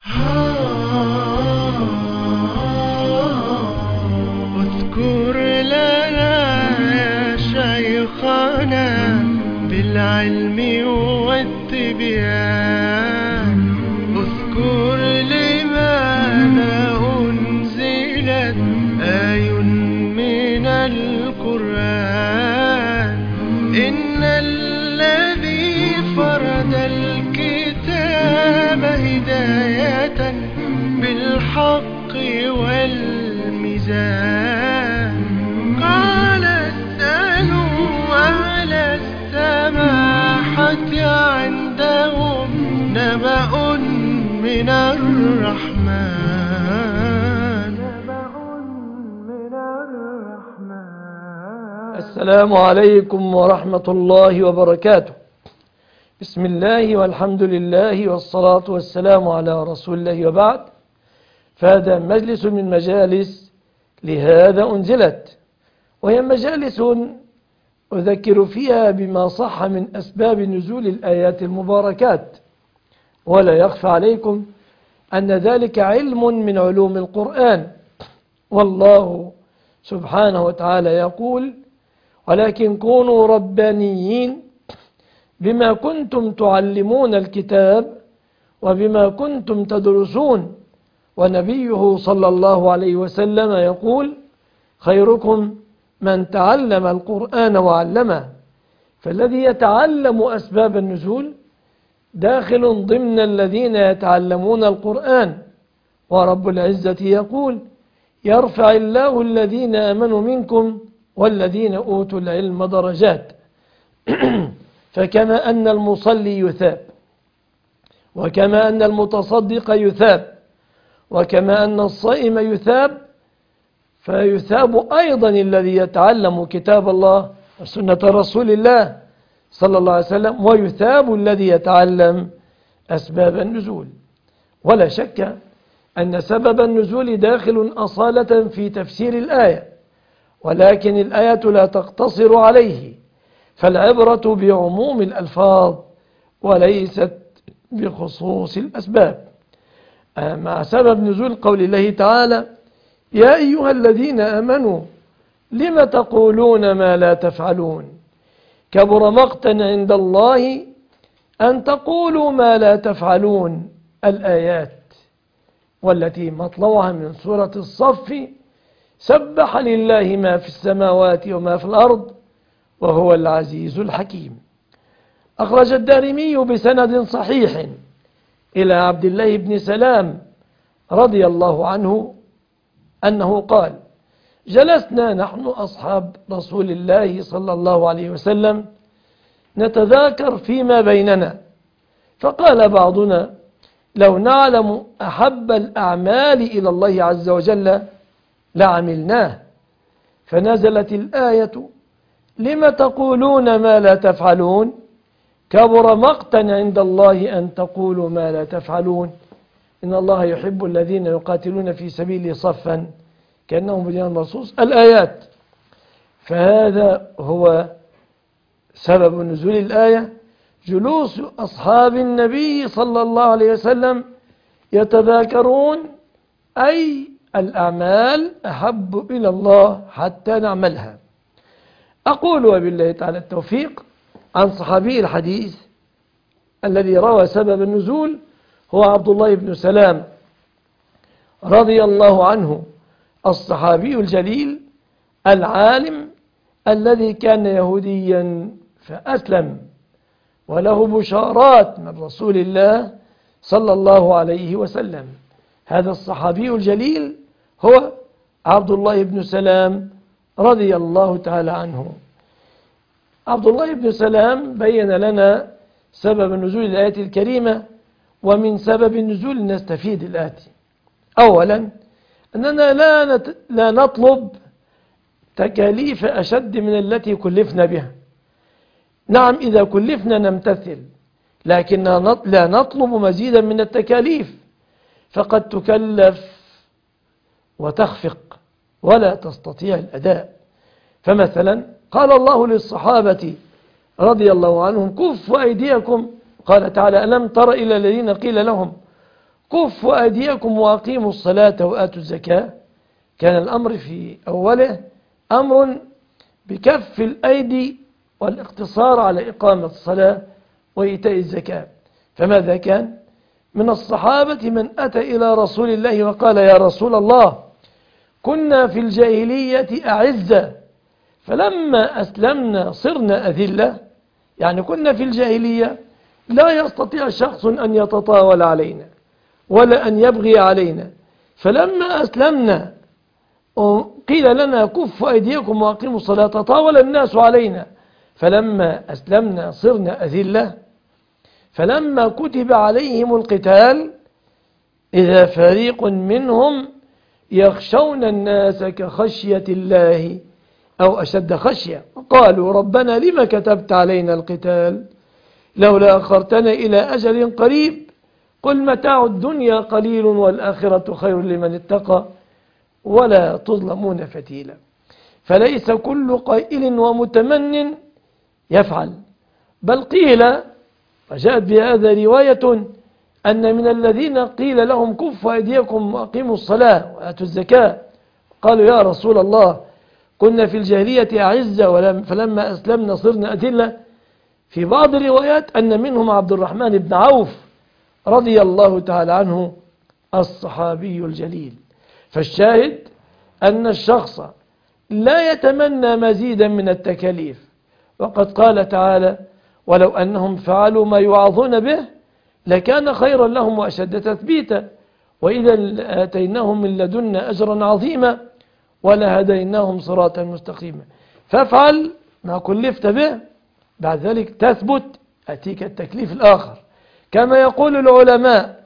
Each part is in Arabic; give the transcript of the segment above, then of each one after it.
اذكر لنا يا شيخنا بالعلم والتبيان، اذكر لماذا أنزلت آي من القرآن. إن الذي فرد الكتاب هداية بالحق والميزان. قال اسألوا أهل السماحة عندهم نبأ من الرحمن. السلام عليكم ورحمة الله وبركاته. بسم الله والحمد لله والصلاة والسلام على رسول الله، وبعد، فهذا مجلس من مجالس لهذا أنزلت، وهي مجالس أذكر فيها بما صح من أسباب نزول الآيات المباركات، ولا يخفى عليكم أن ذلك علم من علوم القرآن. والله سبحانه وتعالى يقول: ولكن كونوا ربانيين بما كنتم تعلمون الكتاب وبما كنتم تدرسون. ونبيه صلى الله عليه وسلم يقول: خيركم من تعلم القرآن وعلمه. فالذي يتعلم أسباب النزول داخل ضمن الذين يتعلمون القرآن. ورب العزة يقول: يرفع الله الذين آمنوا منكم والذين أوتوا العلم درجات. فكما أن المصلي يثاب، وكما أن المتصدق يثاب، وكما أن الصائم يثاب، فيثاب أيضا الذي يتعلم كتاب الله وسنة رسول الله صلى الله عليه وسلم، ويثاب الذي يتعلم أسباب النزول. ولا شك أن سبب النزول داخل أصالة في تفسير الآية، ولكن الآية لا تقتصر عليه، فالعبرة بعموم الألفاظ وليست بخصوص الأسباب. مع سبب نزول قول الله تعالى: يا أيها الذين آمنوا لم تقولون ما لا تفعلون، كبر مقتا عند الله أن تقولوا ما لا تفعلون. الآيات والتي مطلعها من سورة الصف: سبح لله ما في السماوات وما في الأرض وهو العزيز الحكيم. أخرج الدارمي بسند صحيح إلى عبد الله بن سلام رضي الله عنه أنه قال: جلسنا نحن أصحاب رسول الله صلى الله عليه وسلم نتذاكر فيما بيننا، فقال بعضنا: لو نعلم أحب الأعمال إلى الله عز وجل لعملناه. فنزلت الآية: لم تقولون ما لا تفعلون، كبر مقتا عند الله أن تقولوا ما لا تفعلون، إن الله يحب الذين يقاتلون في سبيله صفا كأنهم بنيان مرصوص. الآيات. فهذا هو سبب نزول الآية: جلوس أصحاب النبي صلى الله عليه وسلم يتذاكرون أي الأعمال أحب إلى الله حتى نعملها. أقول وبالله تعالى التوفيق. عن صحابي الحديث الذي روى سبب النزول هو عبد الله بن سلام رضي الله عنه، الصحابي الجليل العالم الذي كان يهوديا فأسلم، وله بشارات من رسول الله صلى الله عليه وسلم. هذا الصحابي الجليل هو عبد الله بن سلام رضي الله تعالى عنه. عبد الله بن سلام بين لنا سبب نزول الآية الكريمة، ومن سبب النزول نستفيد الآتي: أولا، أننا لا نطلب تكاليف أشد من التي كلفنا بها. نعم، إذا كلفنا نمتثل، لكن لا نطلب مزيدا من التكاليف، فقد تكلف وتخفق ولا تستطيع الأداء. فمثلا قال الله للصحابة رضي الله عنهم: كفوا أيديكم. قال تعالى: ألم تر إلى الذين قيل لهم كفوا أيديكم وأقيموا الصلاة وآتوا الزكاة، كان الأمر في أوله أمر بكف الأيدي والاقتصار على إقامة الصلاة وإيتاء الزكاة. فماذا كان؟ من الصحابة من أتى إلى رسول الله وقال: يا رسول الله، كنا في الجاهلية أعزة، فلما أسلمنا صرنا أذلة. يعني كنا في الجاهلية لا يستطيع شخص أن يتطاول علينا ولا أن يبغي علينا، فلما أسلمنا قيل لنا: كفوا أيديكم وأقيموا الصلاة، تطاول الناس علينا، فلما أسلمنا صرنا أذلة. فلما كتب عليهم القتال إذا فريق منهم يخشون الناس كخشية الله أو أشد خشية، قالوا: ربنا لما كتبت علينا القتال لولا أخرتنا إلى أجل قريب، قل متاع الدنيا قليل والآخرة خير لمن اتقى ولا تظلمون فتيلا. فليس كل قائل ومتمن يفعل، بل قيل، وجاءت بهذا رواية، أن من الذين قيل لهم: كفوا أيديكم وأقيموا الصلاة وآتوا الزكاة، قالوا: يا رسول الله، كنا في الجاهلية أعزة فلما أسلمنا صرنا أذلة. في بعض الروايات أن منهم عبد الرحمن بن عوف رضي الله تعالى عنه الصحابي الجليل. فالشاهد أن الشخص لا يتمنى مزيدا من التكاليف، وقد قال تعالى: ولو أنهم فعلوا ما يوعظون به لكان خيرا لهم وأشد تثبيتا، وإذا لآتيناهم من لدنا أجرا عظيما ولهديناهم صراطا مستقيما. فافعل ما كلفت به، بعد ذلك تثبت، أتيك التكليف الآخر. كما يقول العلماء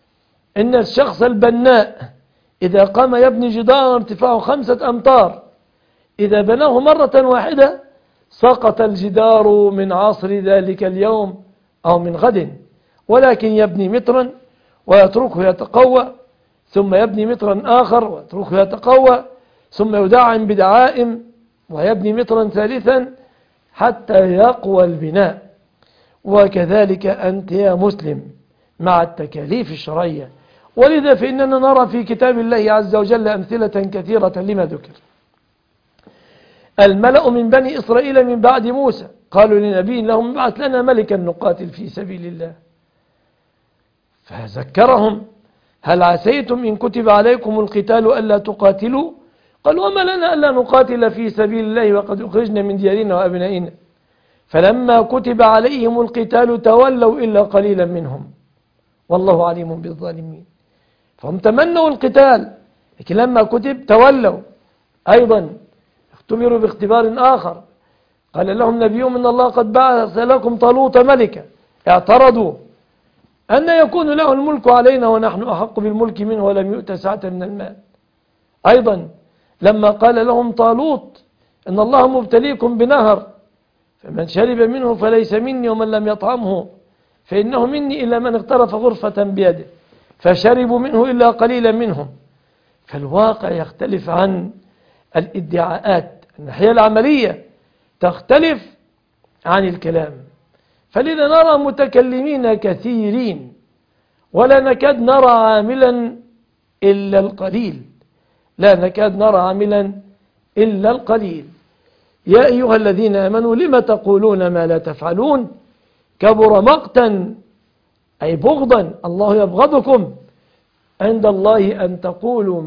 إن الشخص البناء إذا قام يبني جدارا ارتفاعه 5 أمتار، إذا بناه مرة واحدة سقط الجدار من عصر ذلك اليوم أو من غد، ولكن يبني مترا ويتركه يتقوى، ثم يبني مترا آخر ويتركه يتقوى، ثم يدعم بدعائم ويبني مترا ثالثا حتى يقوى البناء. وكذلك أنت يا مسلم مع التكاليف الشرعية. ولذا فإننا نرى في كتاب الله عز وجل أمثلة كثيرة لما ذكر. الملأ من بني إسرائيل من بعد موسى قالوا لنبي لهم: ابعث لنا ملكا نقاتل في سبيل الله. فذكرهم: هل عسيتم إن كتب عليكم القتال ألا تقاتلوا؟ قالوا: وما لنا ألا نقاتل في سبيل الله وقد أخرجنا من ديارنا وأبنائنا. فلما كتب عليهم القتال تولوا إلا قليلا منهم والله عليم بالظالمين. فهم تمنوا القتال، لكن لما كتب تولوا. أيضا اختبروا باختبار آخر، قال لهم نبيهم: إن الله قد بعث لكم طالوت ملكا. اعترضوا: أن يكون له الملك علينا ونحن أحق بالملك منه ولم يؤت سعة من المال. أيضا لما قال لهم طالوت: إن الله مبتليكم بنهر فمن شرب منه فليس مني ومن لم يطعمه فإنه مني إلا من اغترف غرفة بيده، فشربوا منه إلا قليلا منهم. فالواقع يختلف عن الادعاءات، الناحية العملية تختلف عن الكلام. فلذا نرى متكلمين كثيرين ولا نكاد نرى عاملا إلا القليل، لا نكاد نرى عاملا إلا القليل. يا أيها الذين آمنوا لم تقولون ما لا تفعلون، كبر مقتا أي بغضا، الله يبغضكم عند الله أن تقولوا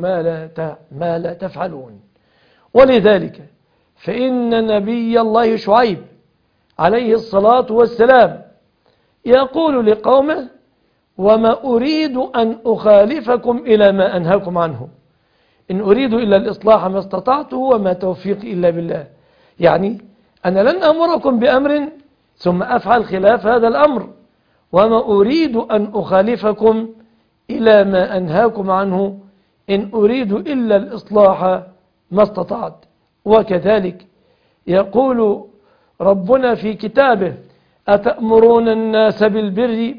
ما لا تفعلون. ولذلك فإن نبي الله شعيب عليه الصلاة والسلام يقول لقومه: وما أريد أن أخالفكم إلى ما أنهاكم عنه، إن أريد إلا الإصلاح ما استطعت وما توفيقي إلا بالله. يعني أنا لن أمركم بأمر ثم أفعل خلاف هذا الأمر، وما أريد أن أخالفكم إلى ما أنهاكم عنه، إن أريد إلا الإصلاح ما استطعت. وكذلك يقول ربنا في كتابه: أتأمرون الناس بالبر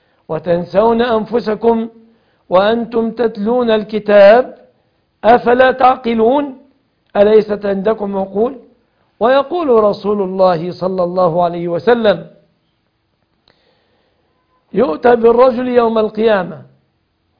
وتنسون أنفسكم وأنتم تتلون الكتاب أفلا تعقلون أليست عندكم عقول؟ ويقول رسول الله صلى الله عليه وسلم: يؤتى بالرجل يوم القيامة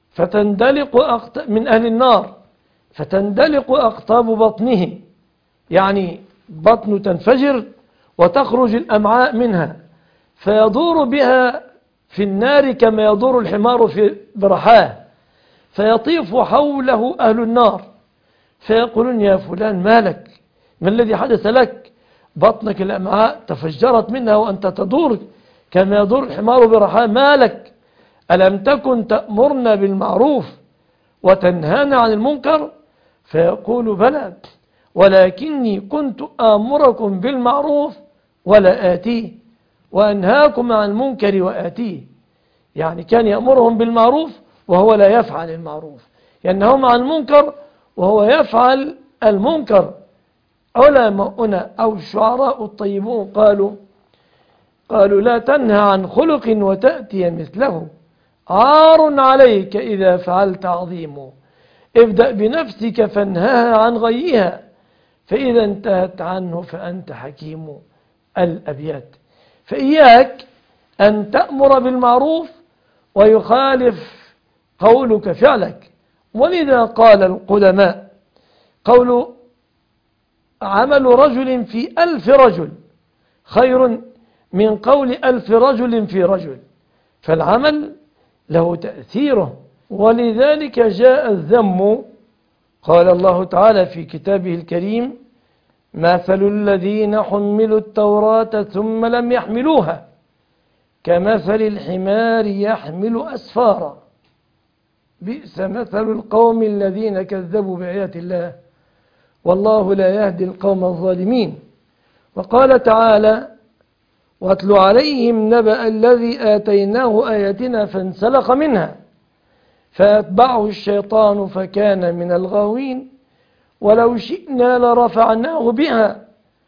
فتندلق من أهل النار فتندلق أقطاب بطنه، يعني بطنه تنفجر وتخرج الأمعاء منها، فيدور بها في النار كما يدور الحمار في برحاه، فيطيف حوله أهل النار فيقولون يا فلان ما لك؟ ما الذي حدث لك؟ بطنك الأمعاء تفجرت منها وأنت تدور كما يدور الحمار برحاه، ما لك؟ ألم تكن تأمرنا بالمعروف وتنهانا عن المنكر؟ فيقول بلى، ولكني كنت آمركم بالمعروف ولا آتيه وأنهاكم عن المنكر وآتيه. يعني كان يأمرهم بالمعروف وهو لا يفعل المعروف، ينهاهم عن المنكر وهو يفعل المنكر. علماؤنا أو الشعراء الطيبون قالوا لا تنهى عن خلق وتأتي مثله، عار عليك إذا فعلت عظيم، ابدأ بنفسك فانهاها عن غيها، فإذا انتهت عنه فأنت حكيم. الأبيات. فإياك أن تأمر بالمعروف ويخالف قولك فعلك. ولذا قال القدماء قول عمل رجل في 1000 رجل خير من قول 1000 رجل في رجل، فالعمل له تأثيره. ولذلك جاء الذم، قال الله تعالى في كتابه الكريم: مثل الذين حملوا التوراة ثم لم يحملوها كمثل الحمار يحمل أسفارا، بئس مثل القوم الذين كذبوا بآيات الله والله لا يهدي القوم الظالمين. وقال تعالى: واتل عليهم نبأ الذي آتيناه آياتنا فانسلخ منها فأتبعه الشيطان فكان من الغاوين ولو شئنا لرفعناه بها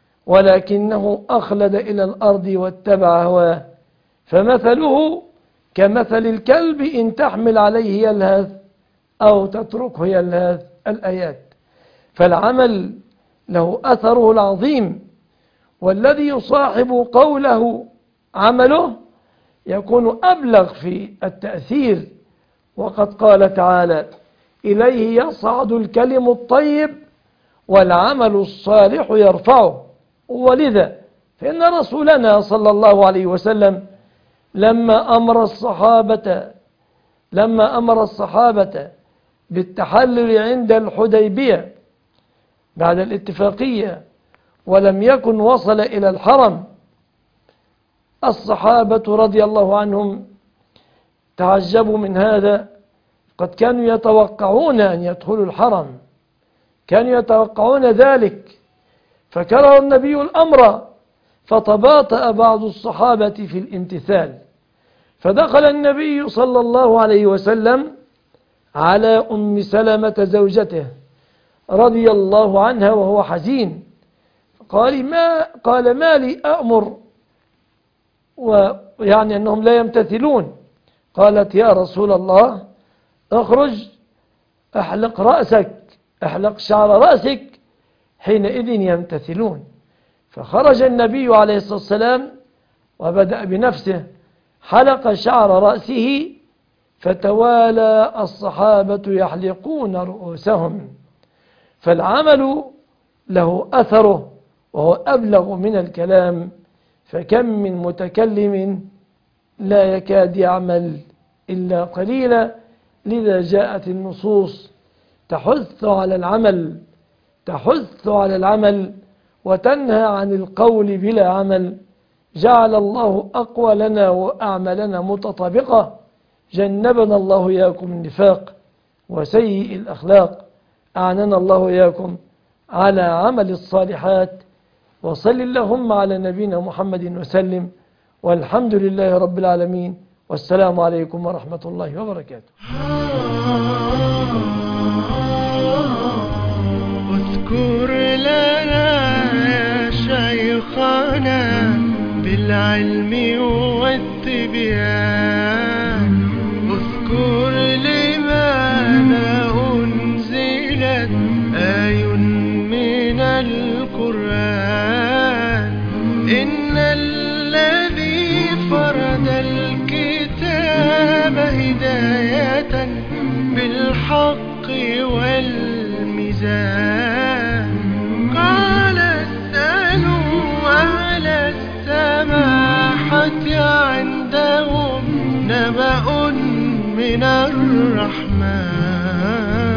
ولكنه أخلد إلى الأرض واتبع هواه فمثله كمثل الكلب إن تحمل عليه يلهث أو تتركه يلهث. الآيات. فالعمل له أثره العظيم، والذي يصاحب قوله عمله يكون أبلغ في التأثير. وقد قال تعالى: إليه يصعد الكلم الطيب والعمل الصالح يرفعه. ولذا فإن رسولنا صلى الله عليه وسلم لما أمر الصحابة بالتحلل عند الحديبية بعد الاتفاقية ولم يكن وصل إلى الحرم، الصحابة رضي الله عنهم تعجبوا من هذا، قد كانوا يتوقعون أن يدخلوا الحرم، كانوا يتوقعون ذلك، فكره النبي الأمر فتباطأ بعض الصحابة في الامتثال، فدخل النبي صلى الله عليه وسلم على أم سلمة زوجته رضي الله عنها وهو حزين، قال ما لي أأمر، ويعني أنهم لا يمتثلون. قالت: يا رسول الله اخرج احلق شعر رأسك، حينئذ يمتثلون. فخرج النبي عليه الصلاة والسلام وبدأ بنفسه، حلق شعر رأسه، فتوالى الصحابة يحلقون رؤوسهم. فالعمل له أثره وهو أبلغ من الكلام، فكم من متكلم لا يكاد يعمل إلا قليلا. لذا جاءت النصوص تحث على العمل وتنهى عن القول بلا عمل. جعل الله أقوالنا وأعمالنا متطابقة، جنبنا الله إياكم النفاق وسيء الأخلاق، أعننا الله إياكم على عمل الصالحات. وصل اللهم على نبينا محمد وسلم، والحمد لله رب العالمين، والسلام عليكم ورحمة الله وبركاته. اذكر لنا يا شيخنا بالعلم والتبيان، اذكر لماذا أنزلت آي من القرآن، إن الذي فرد الكتاب هداية عندهم نبأ من الرحمن